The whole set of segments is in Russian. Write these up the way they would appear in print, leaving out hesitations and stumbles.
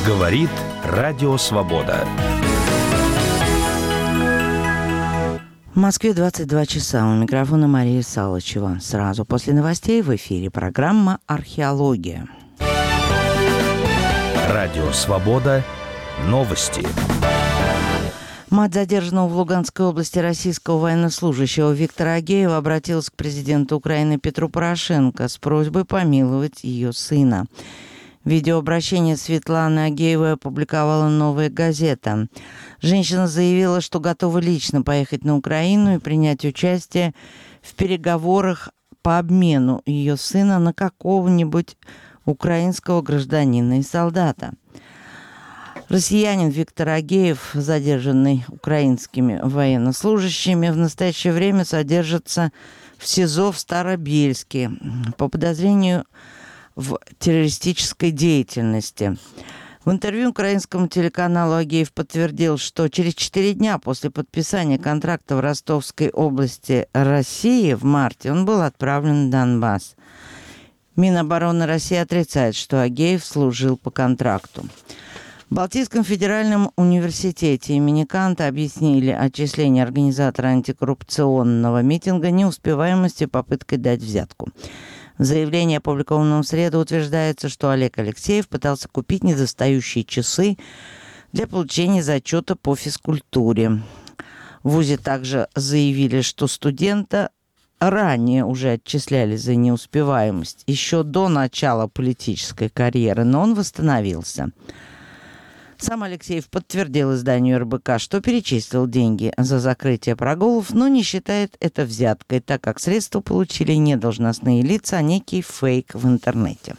Говорит Радио Свобода. В Москве 22 часа. У микрофона Мария Салычева. Сразу после новостей в эфире программа «Археология». Радио Свобода. Новости. Мать задержанного в Луганской области российского военнослужащего Виктора Агеева обратилась к президенту Украины Петру Порошенко с просьбой помиловать ее сына. Видеообращение Светланы Агеевой опубликовала «Новая газета». Женщина заявила, что готова лично поехать на Украину и принять участие в переговорах по обмену ее сына на какого-нибудь украинского гражданина и солдата. Россиянин Виктор Агеев, задержанный украинскими военнослужащими, в настоящее время содержится в СИЗО в Старобельске по подозрению в террористической деятельности. В интервью украинскому телеканалу Агеев подтвердил, что через 4 дня после подписания контракта в Ростовской области России в марте он был отправлен в Донбасс. Минобороны России отрицает, что Агеев служил по контракту. В Балтийском федеральном университете имени Канта объяснили отчисление организатора антикоррупционного митинга неуспеваемостью попыткой дать взятку. В заявлении, опубликованном в среду, утверждается, что Олег Алексеев пытался купить недостающие часы для получения зачета по физкультуре. В ВУЗе также заявили, что студента ранее уже отчисляли за неуспеваемость, еще до начала политической карьеры, но он восстановился. Сам Алексеев подтвердил изданию РБК, что перечислил деньги за закрытие прогулов, но не считает это взяткой, так как средства получили не должностные лица, а некий фейк в интернете.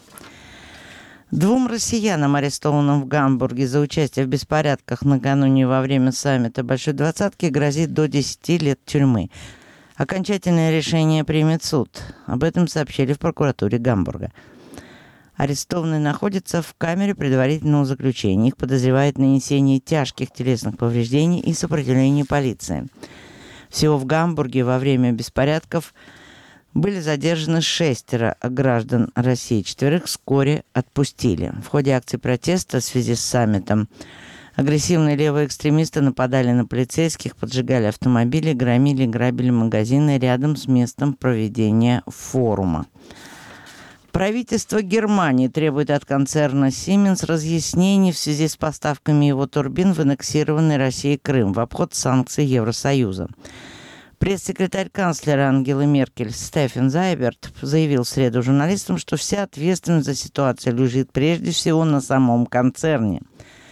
2 россиянам, арестованным в Гамбурге за участие в беспорядках накануне во время саммита Большой Двадцатки, грозит до 10 лет тюрьмы. Окончательное решение примет суд. Об этом сообщили в прокуратуре Гамбурга. Арестованные находятся в камере предварительного заключения. Их подозревают в нанесении тяжких телесных повреждений и сопротивлении полиции. Всего в Гамбурге во время беспорядков были задержаны 6 граждан России. 4 вскоре отпустили. В ходе акции протеста в связи с саммитом агрессивные левые экстремисты нападали на полицейских, поджигали автомобили, громили и грабили магазины рядом с местом проведения форума. Правительство Германии требует от концерна Siemens разъяснений в связи с поставками его турбин в аннексированный Россией Крым в обход санкций Евросоюза. Пресс-секретарь канцлера Ангелы Меркель Стефан Зайберт заявил в среду журналистам, что вся ответственность за ситуацию лежит прежде всего на самом концерне.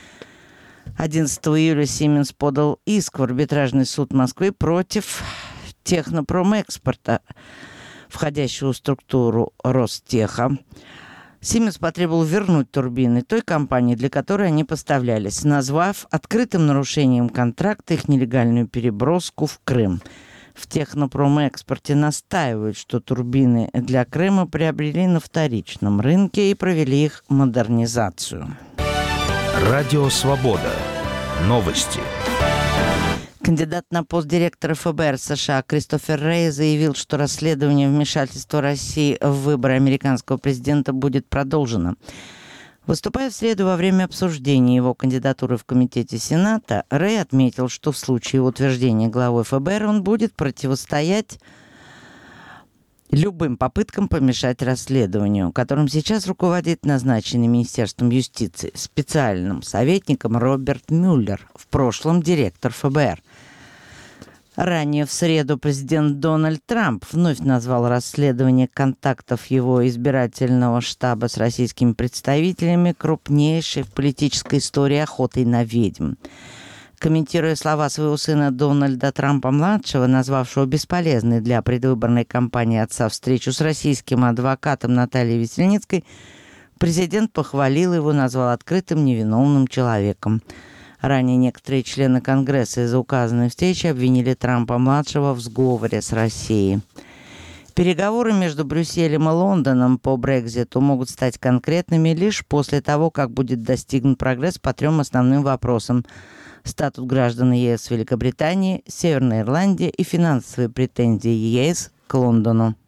11 июля Siemens подал иск в арбитражный суд Москвы против Технопромэкспорта, входящего в структуру Ростеха. Siemens потребовал вернуть турбины той компании, для которой они поставлялись, назвав открытым нарушением контракта их нелегальную переброску в Крым. В Технопромэкспорте настаивают, что турбины для Крыма приобрели на вторичном рынке и провели их модернизацию. Радио Свобода. Новости. Кандидат на пост директора ФБР США Кристофер Рэй заявил, что расследование вмешательства России в выборы американского президента будет продолжено. Выступая в среду во время обсуждения его кандидатуры в Комитете Сената, Рэй отметил, что в случае утверждения главой ФБР он будет противостоять любым попыткам помешать расследованию, которым сейчас руководит назначенный Министерством юстиции специальным советником Роберт Мюллер, в прошлом директор ФБР. Ранее в среду президент Дональд Трамп вновь назвал расследование контактов его избирательного штаба с российскими представителями крупнейшей в политической истории охотой на ведьм. Комментируя слова своего сына Дональда Трампа-младшего, назвавшего бесполезной для предвыборной кампании отца встречу с российским адвокатом Натальей Весельницкой, президент похвалил его, назвал открытым невиновным человеком. Ранее некоторые члены Конгресса из-за указанной встречи обвинили Трампа-младшего в сговоре с Россией. Переговоры между Брюсселем и Лондоном по Брекситу могут стать конкретными лишь после того, как будет достигнут прогресс по 3 основным вопросам: статус граждан ЕС Великобритании, Северной Ирландии и финансовые претензии ЕС к Лондону.